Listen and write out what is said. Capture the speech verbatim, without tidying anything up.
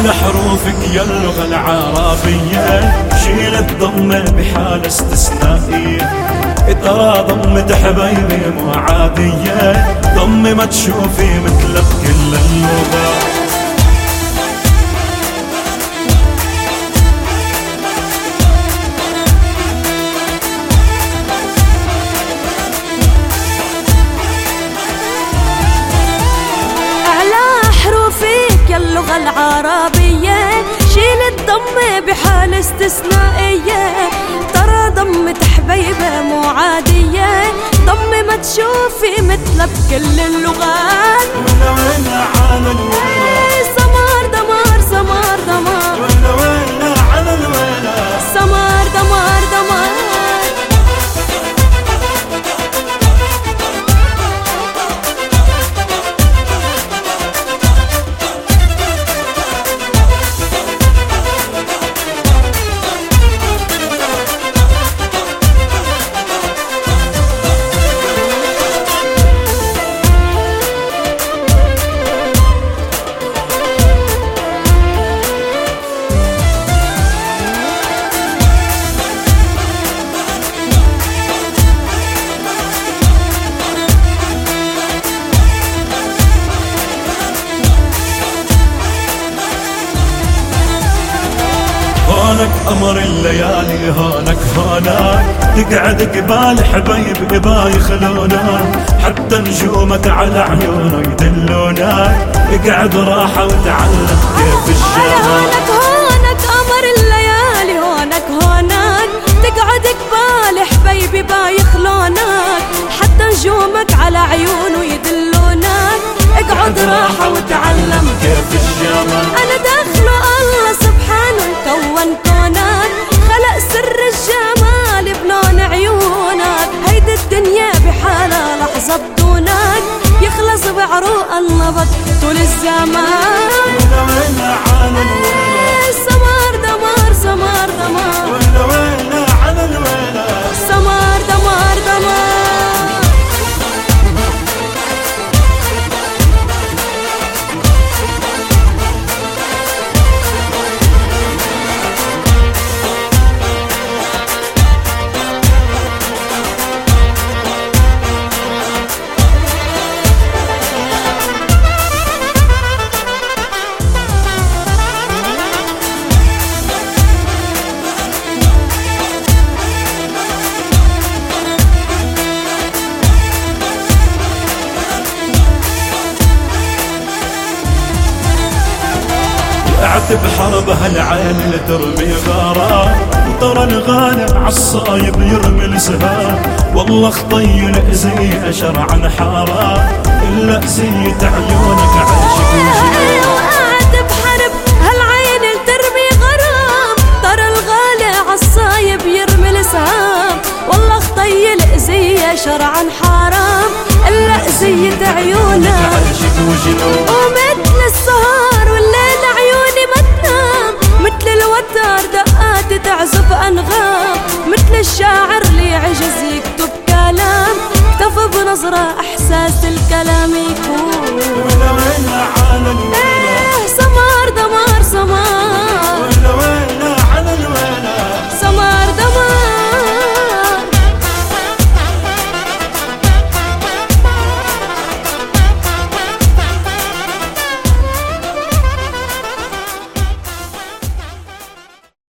على حروفك يا اللغة العربية شيل الضمة بحالة استثنائية. ترى ضمة حبايبي مو عادية، ضمة ما تشوفي مثلها بكل اللغات. اللغة العربية شيل الضمة بحالة استثنائية. ترى ضمة حبيبة مو عادية، ضمة ما تشوفي مثلها بكل اللغات. ولا ولا على الولا سمار دمار سمار دمار، ولا ولا على الولا سمار دمار دمار. هونك قمر الليالي هونك هونك، تقعد قبال حبايب بايخ لونك، حتى نجومك على عيونه يدلونك، اقعد راحة وتعلم كيف الجمال. هونك هونك قمر الليالي هونك هونك، تقعد قبال حبايبي بايخ لونك، حتى نجومك على عيونه يدلونك، اقعد راحة وتعلم كيف الجمال. انا داخله الله سبحانه كون كونك، خلق سر الجمال بلون عيونك، هيدي الدنيا بحالها لحظة بدونك، يخلص بعروق النبض طول الزمان. ولا ولا على الولا سمار دمار سمار دمار، ولا ولا على الولا سمار دمار دمار. وقعت بحرب هالعين اللي ترمي غارات، وترى الغالي عالصايب يرمي السهام، والله خطي الأزية شرعا حارات، إلا أزية عيونك عاشق وجنان. وقعت بحرب هالعين اللي ترمي غرام، ترى الغالي عالصايب يرمي السهام، والله خطي الأزية شرعا حرام، إلا أزية عيونك عاشق وجنان.